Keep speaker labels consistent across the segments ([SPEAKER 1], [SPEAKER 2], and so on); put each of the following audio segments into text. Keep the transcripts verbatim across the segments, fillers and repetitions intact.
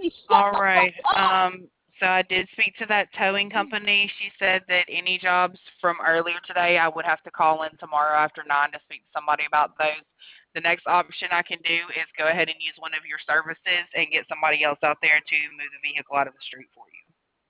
[SPEAKER 1] shut
[SPEAKER 2] All
[SPEAKER 1] the fuck
[SPEAKER 2] right.
[SPEAKER 1] up.
[SPEAKER 2] Um, so I did speak to that towing company. She said that any jobs from earlier today, I would have to call in tomorrow after nine to speak to somebody about those. The next option I can do is go ahead and use one of your services and get somebody else out there to move the vehicle out of the street for you.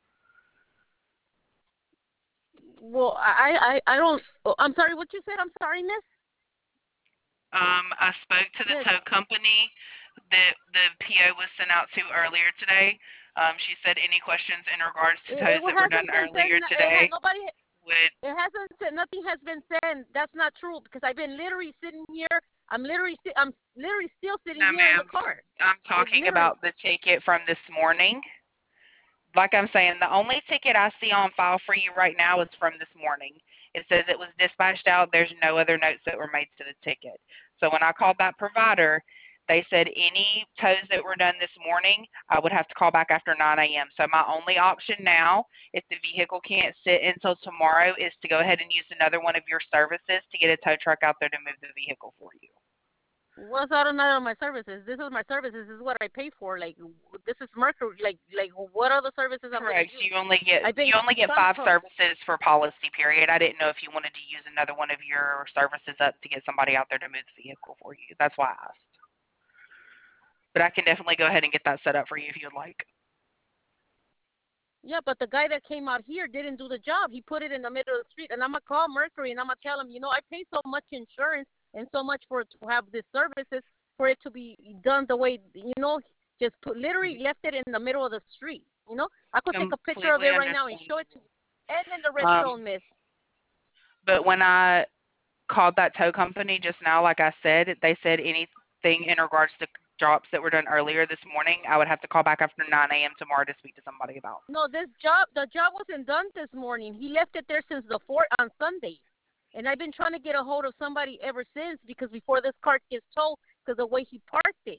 [SPEAKER 1] Well, I, I, I don't. Oh, I'm sorry. What you said? I'm sorry, Miss.
[SPEAKER 2] Um, I spoke to the
[SPEAKER 1] Miss.
[SPEAKER 2] tow company that the P O was sent out to earlier today. Um, she said any questions in regards to
[SPEAKER 1] It, it
[SPEAKER 2] tows that were done
[SPEAKER 1] hasn't been said.
[SPEAKER 2] earlier
[SPEAKER 1] It ha,
[SPEAKER 2] today
[SPEAKER 1] nobody.
[SPEAKER 2] would.
[SPEAKER 1] It hasn't said. Nothing has been said. That's not true because I've been literally sitting here. I'm literally. si- I'm literally still sitting
[SPEAKER 2] No,
[SPEAKER 1] here in the
[SPEAKER 2] ma'am.
[SPEAKER 1] car.
[SPEAKER 2] I'm
[SPEAKER 1] Like
[SPEAKER 2] talking
[SPEAKER 1] literally.
[SPEAKER 2] about the ticket from this morning. Like I'm saying, the only ticket I see on file for you right now is from this morning. It says it was dispatched out. There's no other notes that were made to the ticket. So when I called that provider, they said any tows that were done this morning, I would have to call back after nine a m. So my only option now, if the vehicle can't sit until tomorrow, is to go ahead and use another one of your services to get a tow truck out there to move the vehicle for you.
[SPEAKER 1] What's out of none of my services? This is my services. This is what I pay for. Like this is Mercury. Like like what other services I'm gonna
[SPEAKER 2] Correct.
[SPEAKER 1] use?
[SPEAKER 2] You only get
[SPEAKER 1] I've been
[SPEAKER 2] you only get
[SPEAKER 1] trying to
[SPEAKER 2] five
[SPEAKER 1] call.
[SPEAKER 2] services for policy period. I didn't know if you wanted to use another one of your services up to get somebody out there to move the vehicle for you. That's why I asked. But I can definitely go ahead and get that set up for you if you'd like.
[SPEAKER 1] Yeah, but the guy that came out here didn't do the job. He put it in the middle of the street, and I'm gonna call Mercury and I'm gonna tell him, you know, I pay so much insurance and so much for to have these services for it to be done the way, you know, just put literally left it in the middle of the street. You know, I could take a picture of
[SPEAKER 2] Completely
[SPEAKER 1] it right now and show it to
[SPEAKER 2] understandable.
[SPEAKER 1] you. And in the red
[SPEAKER 2] Um,
[SPEAKER 1] zone, miss.
[SPEAKER 2] but when I called that tow company just now, like I said, they said anything in regards to drops that were done earlier this morning, I would have to call back after nine a m tomorrow to speak to somebody about.
[SPEAKER 1] No, this job, the job wasn't done this morning. He left it there since the fourth on Sunday. And I've been trying to get a hold of somebody ever since because before this car gets towed, because the way he parked it.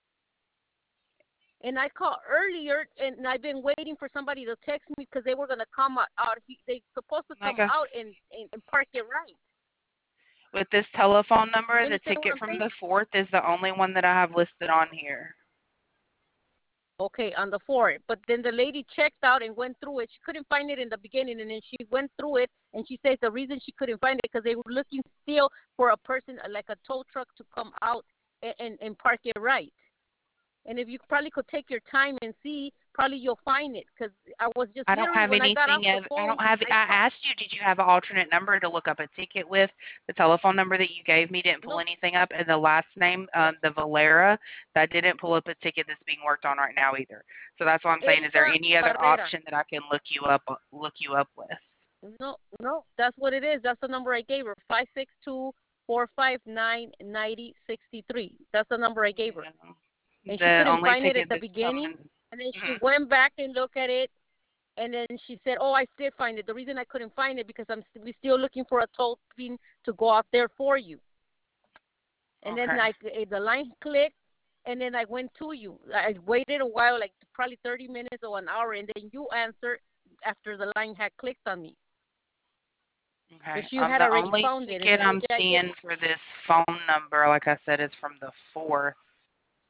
[SPEAKER 1] And I called earlier, and I've been waiting for somebody to text me because they were gonna come out. out he, they supposed to
[SPEAKER 2] Like
[SPEAKER 1] come
[SPEAKER 2] I
[SPEAKER 1] out
[SPEAKER 2] s-
[SPEAKER 1] and, and and park it right.
[SPEAKER 2] with this telephone number,
[SPEAKER 1] You
[SPEAKER 2] the
[SPEAKER 1] understand what
[SPEAKER 2] ticket
[SPEAKER 1] I'm
[SPEAKER 2] from
[SPEAKER 1] saying?
[SPEAKER 2] the fourth is the only one that I have listed on here.
[SPEAKER 1] Okay, on the fourth. But then the lady checked out and went through it. She couldn't find it in the beginning, and then she went through it, and she says the reason she couldn't find it because they were looking still for a person like a tow truck to come out and, and, and park it right. And if you probably could take your time and see, probably you'll find it. Because I was just
[SPEAKER 2] I don't
[SPEAKER 1] literally
[SPEAKER 2] have
[SPEAKER 1] when I got off
[SPEAKER 2] anything
[SPEAKER 1] the
[SPEAKER 2] of I
[SPEAKER 1] phone,
[SPEAKER 2] don't have
[SPEAKER 1] I
[SPEAKER 2] I
[SPEAKER 1] called.
[SPEAKER 2] asked you, did you have an alternate number to look up a ticket with? The telephone number that you gave me didn't pull
[SPEAKER 1] No,
[SPEAKER 2] anything up, and the last name, um, the Valera, that didn't pull up a ticket that's being worked on right now either. So that's why I'm saying, is there
[SPEAKER 1] Erika
[SPEAKER 2] any other
[SPEAKER 1] Barrera.
[SPEAKER 2] option that I can look you up look you up with?
[SPEAKER 1] No, no, that's what it is. That's the number I gave her. Five six two four five nine ninety sixty three. That's the number I gave her.
[SPEAKER 2] No.
[SPEAKER 1] And she
[SPEAKER 2] The
[SPEAKER 1] couldn't
[SPEAKER 2] only
[SPEAKER 1] find it at
[SPEAKER 2] ticket
[SPEAKER 1] the
[SPEAKER 2] that's
[SPEAKER 1] beginning.
[SPEAKER 2] coming.
[SPEAKER 1] And then she
[SPEAKER 2] Mhm.
[SPEAKER 1] went back and looked at it. And then she said, "Oh, I did find it. The reason I couldn't find it because I'm st- we still looking for a toll pin to go out there for you." And then
[SPEAKER 2] Okay.
[SPEAKER 1] like eh, the line clicked, and then I went to you. I waited a while, like probably thirty minutes or an hour, and then you answered after the line had clicked on me. But
[SPEAKER 2] Okay.
[SPEAKER 1] she
[SPEAKER 2] Um,
[SPEAKER 1] had
[SPEAKER 2] the
[SPEAKER 1] already
[SPEAKER 2] only
[SPEAKER 1] found it, and she
[SPEAKER 2] ticket
[SPEAKER 1] said,
[SPEAKER 2] I'm
[SPEAKER 1] "Yeah, I did."
[SPEAKER 2] seeing for this phone number, like I said, is from the fourth.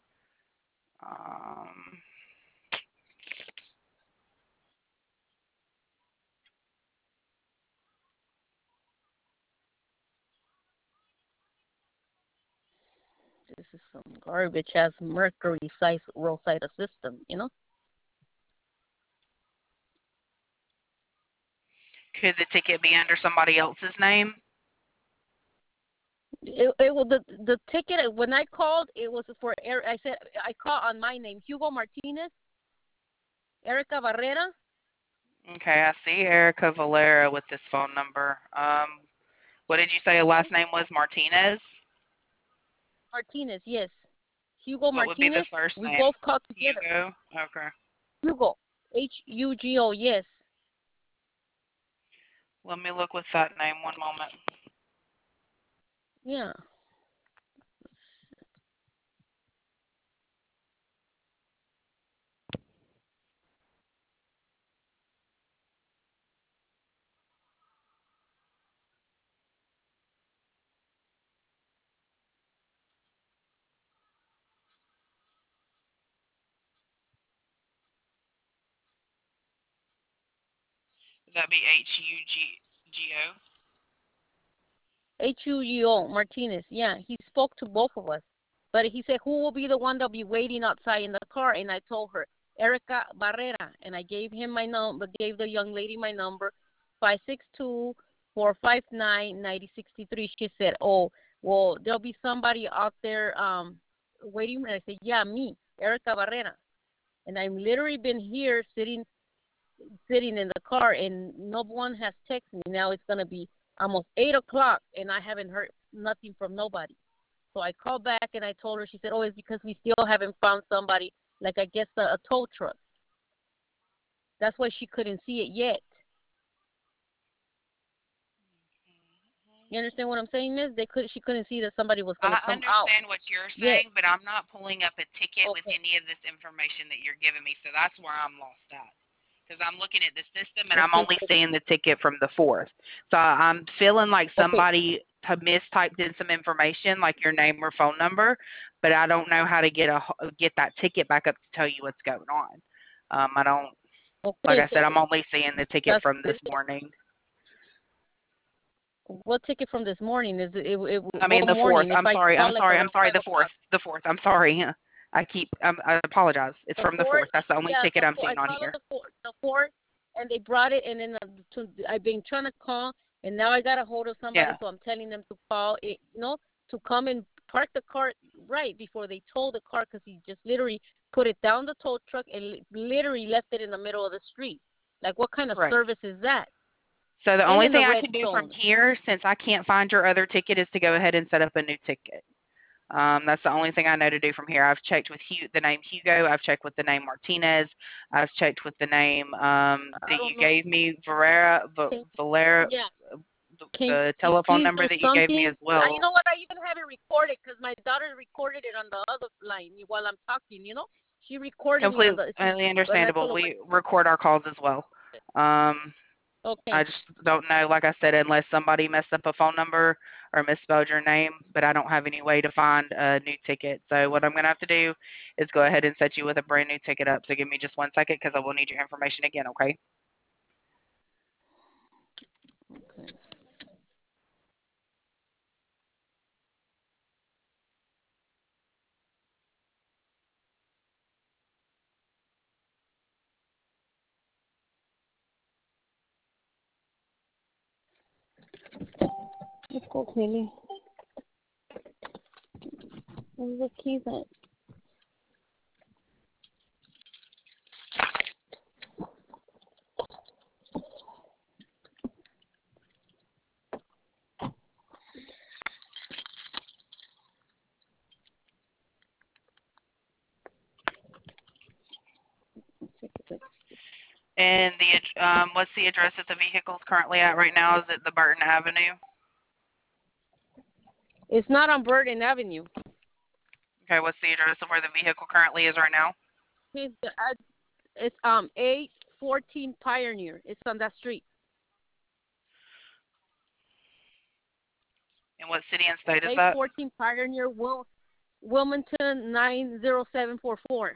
[SPEAKER 2] Um,
[SPEAKER 1] This is some garbage ass Mercury size roadside assistant, you know?
[SPEAKER 2] could the ticket be under somebody else's name?
[SPEAKER 1] It, it was the the ticket when I called. It was for Eric. I said I called on my name, Hugo Martinez, Erica Barrera
[SPEAKER 2] Okay, I see Erica Valera with this phone number. Um, what did you say her
[SPEAKER 1] Okay.
[SPEAKER 2] last name was? Martinez?
[SPEAKER 1] Martinez. Yes, Hugo
[SPEAKER 2] What would be the
[SPEAKER 1] Martinez.
[SPEAKER 2] first
[SPEAKER 1] We
[SPEAKER 2] name?
[SPEAKER 1] both called together.
[SPEAKER 2] Hugo? Okay.
[SPEAKER 1] Hugo, H U G O. Yes.
[SPEAKER 2] Let me look with that name one moment.
[SPEAKER 1] Yeah.
[SPEAKER 2] Would that be H U G G O?
[SPEAKER 1] H U G O Martinez. Yeah, he spoke to both of us, but he said who will be the one that'll be waiting outside in the car, and I told her Erica Barrera, and I gave him my number, gave the young lady my number, five six two four five nine nine zero six three. She said, oh, well, there'll be somebody out there um waiting. And I said, yeah, me, Erica Barrera, and I've literally been here sitting sitting in the car, and no one has texted me. Now it's gonna be almost eight o'clock, and I haven't heard nothing from nobody. So I called back and I told her. She said, "Oh, it's because we still haven't found somebody, like I guess a, a tow truck. That's why she couldn't see it yet." You understand what I'm saying, Miss? They could. She couldn't see that somebody was gonna
[SPEAKER 2] I
[SPEAKER 1] come out
[SPEAKER 2] understand what you're
[SPEAKER 1] yet.
[SPEAKER 2] saying, but I'm not pulling up a ticket with
[SPEAKER 1] Okay.
[SPEAKER 2] any of this information that you're giving me, so that's where I'm lost at. Because I'm looking at the system and I'm
[SPEAKER 1] Okay.
[SPEAKER 2] only seeing the ticket from the fourth. So I'm feeling like
[SPEAKER 1] Okay.
[SPEAKER 2] somebody to mistyped in some information, like your name or phone number, but I don't know how to get a get that ticket back up to tell you what's going on. Um, I don't. Like
[SPEAKER 1] Okay.
[SPEAKER 2] I said, I'm only seeing the ticket
[SPEAKER 1] That's
[SPEAKER 2] from this morning.
[SPEAKER 1] what ticket from this morning is it? it, it
[SPEAKER 2] I mean
[SPEAKER 1] what
[SPEAKER 2] the fourth.
[SPEAKER 1] morning? If
[SPEAKER 2] I'm
[SPEAKER 1] I
[SPEAKER 2] sorry. I'm
[SPEAKER 1] call like
[SPEAKER 2] sorry. I'm
[SPEAKER 1] around
[SPEAKER 2] sorry.
[SPEAKER 1] five
[SPEAKER 2] The fourth.
[SPEAKER 1] o'clock.
[SPEAKER 2] The fourth. I'm sorry. I keep. Um, I apologize. It's
[SPEAKER 1] The
[SPEAKER 2] from the
[SPEAKER 1] fourth.
[SPEAKER 2] fourth. That's the only
[SPEAKER 1] Yeah.
[SPEAKER 2] ticket
[SPEAKER 1] The
[SPEAKER 2] I'm
[SPEAKER 1] four, I
[SPEAKER 2] seeing on
[SPEAKER 1] call it
[SPEAKER 2] here.
[SPEAKER 1] the fourth. The fourth, and they brought it, and then uh, to, I've been trying to call, and now I got a hold of somebody,
[SPEAKER 2] Yeah.
[SPEAKER 1] so I'm telling them to call it, you know, to come and park the car right before they tow the car, because he just literally put it down the tow truck and li- literally left it in the middle of the street. Like, what kind of
[SPEAKER 2] Right.
[SPEAKER 1] service is that?
[SPEAKER 2] So the
[SPEAKER 1] And
[SPEAKER 2] only
[SPEAKER 1] in the
[SPEAKER 2] thing I
[SPEAKER 1] red
[SPEAKER 2] can do from
[SPEAKER 1] zone.
[SPEAKER 2] here, since I can't find your other ticket, is to go ahead and set up a new ticket. Um, that's the only thing I know to do from here. I've checked with Hugh, the name Hugo. I've checked with the name Martinez. I've checked with the name um,
[SPEAKER 1] I
[SPEAKER 2] that you
[SPEAKER 1] don't know.
[SPEAKER 2] gave me, Valera,
[SPEAKER 1] Can,
[SPEAKER 2] Valera,
[SPEAKER 1] yeah.
[SPEAKER 2] the,
[SPEAKER 1] Can
[SPEAKER 2] the
[SPEAKER 1] you
[SPEAKER 2] telephone
[SPEAKER 1] please
[SPEAKER 2] number
[SPEAKER 1] do
[SPEAKER 2] that you gave me
[SPEAKER 1] something?
[SPEAKER 2] as
[SPEAKER 1] Uh, you
[SPEAKER 2] well.
[SPEAKER 1] know what? I even have it recorded because my daughter recorded it on the other line while I'm talking. You know, she recorded me on
[SPEAKER 2] Completely
[SPEAKER 1] the. She, and I told
[SPEAKER 2] understandable.
[SPEAKER 1] her,
[SPEAKER 2] We record our calls as well. Um,
[SPEAKER 1] okay,
[SPEAKER 2] I just don't know, like I said, unless somebody messed up a phone number or misspelled your name, but I don't have any way to find a new ticket. So what I'm going to have to do is go ahead and set you with a brand new ticket up. So give me just one second because I will need your information again, okay?
[SPEAKER 1] okay. Let's go, Kelly. Where's the keys at?
[SPEAKER 2] And the um, what's the address that the vehicle is currently at right now? Is it the Burton Avenue?
[SPEAKER 1] It's not on Burden Avenue.
[SPEAKER 2] Okay, what's the address of where the vehicle currently is right now?
[SPEAKER 1] It's, uh, it's um eight fourteen Pioneer. It's on that street.
[SPEAKER 2] And what city and state is
[SPEAKER 1] eight
[SPEAKER 2] that?
[SPEAKER 1] fourteen Pioneer, Wil- Wilmington nine zero seven four four.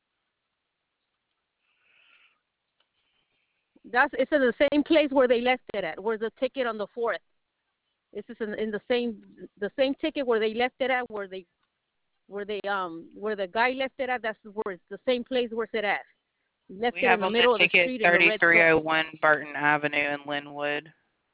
[SPEAKER 1] That's it's in the same place where they left it at. Where's the ticket on the fourth? This is in, in the same the same ticket where they left it at, where they where they um where the guy left it at. That's where it's the same place where it's at. Left
[SPEAKER 2] We
[SPEAKER 1] it in
[SPEAKER 2] have
[SPEAKER 1] the
[SPEAKER 2] on the
[SPEAKER 1] middle of the
[SPEAKER 2] ticket
[SPEAKER 1] street in the red
[SPEAKER 2] thirty-three
[SPEAKER 1] zone.
[SPEAKER 2] oh one Burton Avenue in Linwood.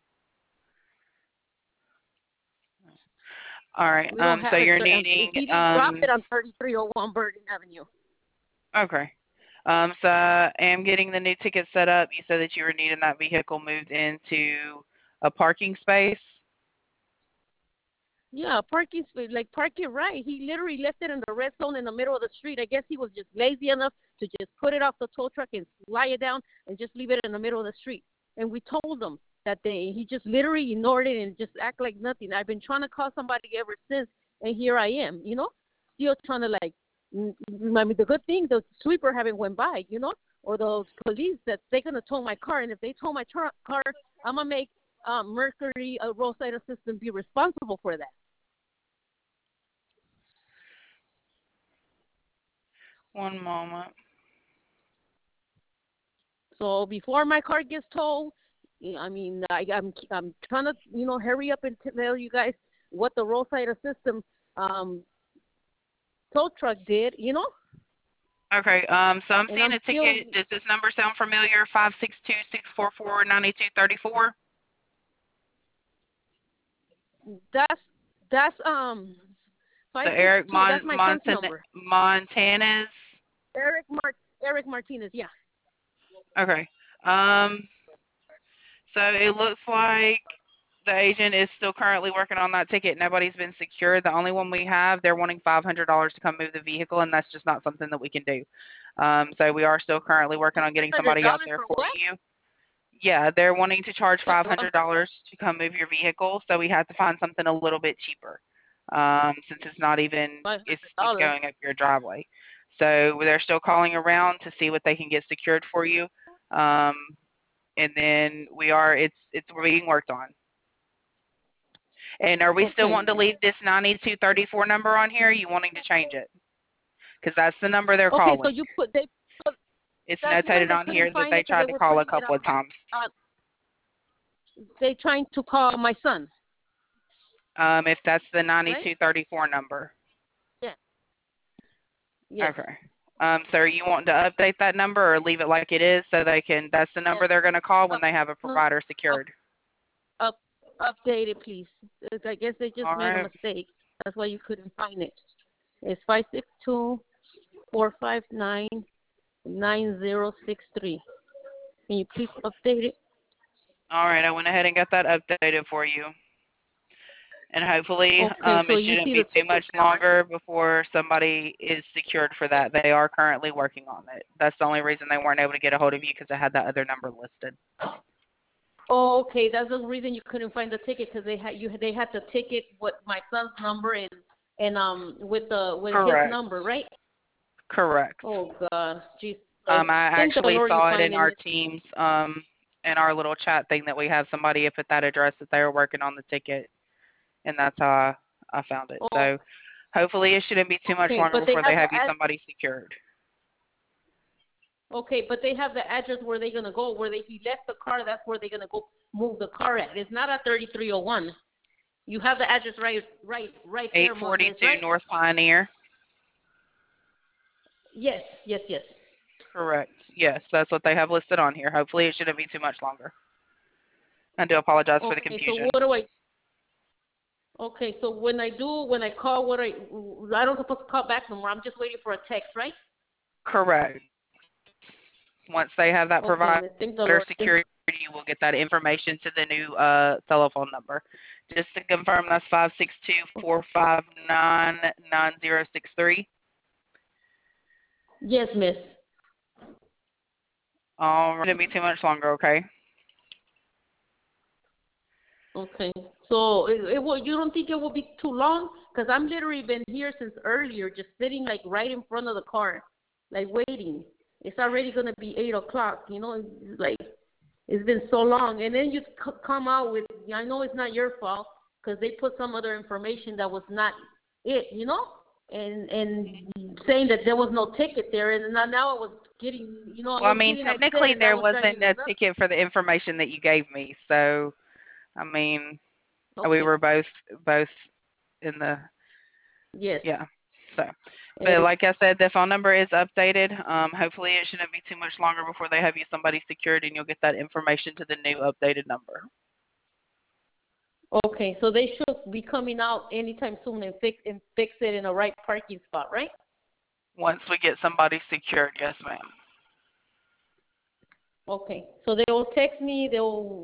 [SPEAKER 2] All right.
[SPEAKER 1] We don't
[SPEAKER 2] Um. So
[SPEAKER 1] have it.
[SPEAKER 2] you're
[SPEAKER 1] Um,
[SPEAKER 2] needing.
[SPEAKER 1] he didn't drop
[SPEAKER 2] Um.
[SPEAKER 1] it on thirty-three oh one Burden Avenue.
[SPEAKER 2] Okay. Um. So I am getting the new ticket set up. You said that you were needing that vehicle moved into a parking space.
[SPEAKER 1] Yeah, parking space, like park it right. He literally left it in the red zone in the middle of the street. I guess he was just lazy enough to just put it off the tow truck and lie it down and just leave it in the middle of the street. And we told him that they he just literally ignored it and just act like nothing. I've been trying to call somebody ever since, and here I am, you know, still trying to like. mm, I mean, the good thing the sweeper haven't went by, you know, or the police that they're gonna tow my car, and if they tow my car, I'm gonna make um, Mercury, a roadside assistant, be responsible for that.
[SPEAKER 2] One moment.
[SPEAKER 1] So before my car gets towed, Yeah, I mean, I, I'm I'm trying to you know hurry up and tell you guys what the roadside assistance um tow truck did, you know,
[SPEAKER 2] Okay. Um. So I'm
[SPEAKER 1] and
[SPEAKER 2] seeing
[SPEAKER 1] I'm
[SPEAKER 2] a
[SPEAKER 1] still
[SPEAKER 2] ticket. Does this number sound familiar? Five six two six four four ninety two thirty four.
[SPEAKER 1] that's that's um
[SPEAKER 2] The
[SPEAKER 1] five six
[SPEAKER 2] Eric
[SPEAKER 1] two. That's
[SPEAKER 2] Mon-
[SPEAKER 1] my son's
[SPEAKER 2] Montan-
[SPEAKER 1] number.
[SPEAKER 2] Montanez.
[SPEAKER 1] Eric Mart Eric Martinez. Yeah.
[SPEAKER 2] Okay. Um. So it looks like the agent is still currently working on that ticket. Nobody's been secured. The only one we have, they're wanting five hundred dollars to come move the vehicle, and that's just not something that we can do. Um, so we are still currently working on getting
[SPEAKER 1] Hundred
[SPEAKER 2] somebody out
[SPEAKER 1] dollars
[SPEAKER 2] there
[SPEAKER 1] for
[SPEAKER 2] for
[SPEAKER 1] what?
[SPEAKER 2] you. Yeah, they're wanting to charge
[SPEAKER 1] Uh,
[SPEAKER 2] five
[SPEAKER 1] um,
[SPEAKER 2] hundred dollars to come move your vehicle, so we have to find something a little bit cheaper, um, since it's not even,
[SPEAKER 1] Five
[SPEAKER 2] it's
[SPEAKER 1] hundred
[SPEAKER 2] just
[SPEAKER 1] dollars.
[SPEAKER 2] going up your driveway. So they're still calling around to see what they can get secured for you. Um, and then we are, it's, it's being worked on. And are we still
[SPEAKER 1] Okay.
[SPEAKER 2] wanting to leave this ninety-two thirty-four number on here? Or are you wanting to change it? Because that's the number they're
[SPEAKER 1] Okay. So
[SPEAKER 2] calling.
[SPEAKER 1] you put they so
[SPEAKER 2] It's
[SPEAKER 1] that's when
[SPEAKER 2] notated
[SPEAKER 1] they
[SPEAKER 2] on here
[SPEAKER 1] couldn't
[SPEAKER 2] that
[SPEAKER 1] find
[SPEAKER 2] they
[SPEAKER 1] it because
[SPEAKER 2] tried
[SPEAKER 1] they
[SPEAKER 2] to
[SPEAKER 1] were
[SPEAKER 2] call a
[SPEAKER 1] putting it
[SPEAKER 2] couple
[SPEAKER 1] on
[SPEAKER 2] of times.
[SPEAKER 1] on. They trying to call my son,
[SPEAKER 2] Um, if that's the
[SPEAKER 1] right?
[SPEAKER 2] ninety-two thirty-four number.
[SPEAKER 1] Yeah. Yes.
[SPEAKER 2] Okay. Um, so are you wanting to update that number or leave it like it is so they can, that's the
[SPEAKER 1] Yes.
[SPEAKER 2] number they're going to call when
[SPEAKER 1] Up,
[SPEAKER 2] they have a
[SPEAKER 1] no,
[SPEAKER 2] provider
[SPEAKER 1] up,
[SPEAKER 2] secured?
[SPEAKER 1] up, update it, please. I guess they just
[SPEAKER 2] All
[SPEAKER 1] made a
[SPEAKER 2] right.
[SPEAKER 1] mistake. That's why you couldn't find it. It's five six two four five nine nine zero six three. Can you please update it?
[SPEAKER 2] All right. I went ahead and got that updated for you. And hopefully
[SPEAKER 1] Okay,
[SPEAKER 2] um,
[SPEAKER 1] so
[SPEAKER 2] it
[SPEAKER 1] you
[SPEAKER 2] shouldn't
[SPEAKER 1] see
[SPEAKER 2] be
[SPEAKER 1] the
[SPEAKER 2] too much
[SPEAKER 1] ticket now, right?
[SPEAKER 2] longer before somebody is secured for that. They are currently working on it. That's the only reason they weren't able to get a hold of you because I had that other number listed.
[SPEAKER 1] Oh, okay. That's the reason you couldn't find the ticket because they had you they had the ticket with my son's number and and um with the with his
[SPEAKER 2] Correct.
[SPEAKER 1] number, right?
[SPEAKER 2] Correct.
[SPEAKER 1] Oh God, Jesus Christ!
[SPEAKER 2] Um, I
[SPEAKER 1] Thank the
[SPEAKER 2] actually
[SPEAKER 1] Lord you
[SPEAKER 2] saw it in
[SPEAKER 1] finding
[SPEAKER 2] our
[SPEAKER 1] it.
[SPEAKER 2] teams, um, in our little chat thing that we have somebody up at that address that they were working on the ticket, and that's how I, I found it.
[SPEAKER 1] Oh,
[SPEAKER 2] So hopefully it shouldn't be too much
[SPEAKER 1] okay.
[SPEAKER 2] longer
[SPEAKER 1] But they
[SPEAKER 2] before they
[SPEAKER 1] have the
[SPEAKER 2] have you
[SPEAKER 1] ad.
[SPEAKER 2] somebody secured.
[SPEAKER 1] Okay, but they have the address where they're gonna go. Where they he left the car, that's where they're gonna go move the car at. It's not at thirty-three oh one. You have the address right, right, right there, Moises,
[SPEAKER 2] eight forty-two
[SPEAKER 1] right?
[SPEAKER 2] North Pioneer.
[SPEAKER 1] Yes, yes, yes.
[SPEAKER 2] Correct. Yes, that's what they have listed on here. Hopefully it shouldn't be too much longer. I do apologize for the
[SPEAKER 1] Okay, so
[SPEAKER 2] confusion.
[SPEAKER 1] what do I? Okay, so when I do, when I call, what I, I don't supposed to call back no more. I'm just waiting for a text, right?
[SPEAKER 2] Correct. Once they have that
[SPEAKER 1] Okay,
[SPEAKER 2] provider
[SPEAKER 1] miss. Thank the Lord. Thank
[SPEAKER 2] security, you will get that information to the new uh, telephone number. Just to confirm, that's five six two four five nine nine zero six three.
[SPEAKER 1] Yes, miss.
[SPEAKER 2] All right, it won't be too much longer, okay?
[SPEAKER 1] Okay. So it, it will. You don't think it will be too long? Because I'm literally been here since earlier, just sitting like right in front of the car, like waiting. It's already gonna be eight o'clock. You know, it's like it's been so long, and then you c- come out with. I know it's not your fault because they put some other information that was not it. You know, and and saying that there was no ticket there, and now now I was getting. You know, I
[SPEAKER 2] Well, I
[SPEAKER 1] was
[SPEAKER 2] mean,
[SPEAKER 1] getting upset,
[SPEAKER 2] technically
[SPEAKER 1] and that
[SPEAKER 2] there
[SPEAKER 1] was driving
[SPEAKER 2] wasn't
[SPEAKER 1] me
[SPEAKER 2] a
[SPEAKER 1] nuts.
[SPEAKER 2] ticket for the information that you gave me, so I mean, we
[SPEAKER 1] Okay.
[SPEAKER 2] were both both in the
[SPEAKER 1] Yes.
[SPEAKER 2] yeah. So, but
[SPEAKER 1] And
[SPEAKER 2] like I said, the phone number is updated. Um, hopefully it shouldn't be too much longer before they have you somebody secured, and you'll get that information to the new updated number.
[SPEAKER 1] okay, so they should be coming out anytime soon and fix and fix it in the right parking spot, right?
[SPEAKER 2] Once we get somebody secured, yes, ma'am.
[SPEAKER 1] Okay, so they will text me. They'll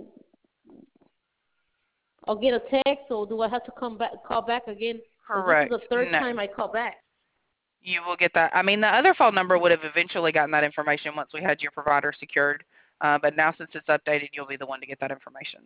[SPEAKER 1] I'll get a text, or do I have to come back call back again? Because this is
[SPEAKER 2] Correct.
[SPEAKER 1] the third
[SPEAKER 2] No,
[SPEAKER 1] time I call back.
[SPEAKER 2] you will get that. I mean, the other phone number would have eventually gotten that information once we had your provider secured. Uh, but now since it's updated, you'll be the one to get that information.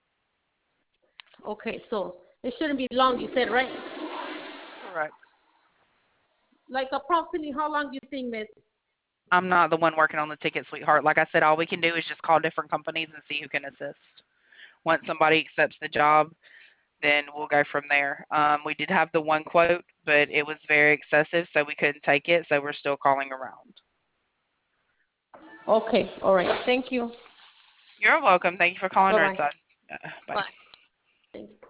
[SPEAKER 1] Okay, so it shouldn't be long. You said right?
[SPEAKER 2] Correct.
[SPEAKER 1] Like approximately how long do you think, Miss?
[SPEAKER 2] I'm not the one working on the ticket, sweetheart. Like I said, all we can do is just call different companies and see who can assist. Once somebody accepts the job, then we'll go from there. Um, we did have the one quote, but it was very excessive, so we couldn't take it, so we're still calling around.
[SPEAKER 1] Okay, all right. Thank you.
[SPEAKER 2] You're welcome. Thank you for calling
[SPEAKER 3] Bye-bye.
[SPEAKER 2] Roadside. Uh, bye.
[SPEAKER 1] Bye.
[SPEAKER 3] Thanks.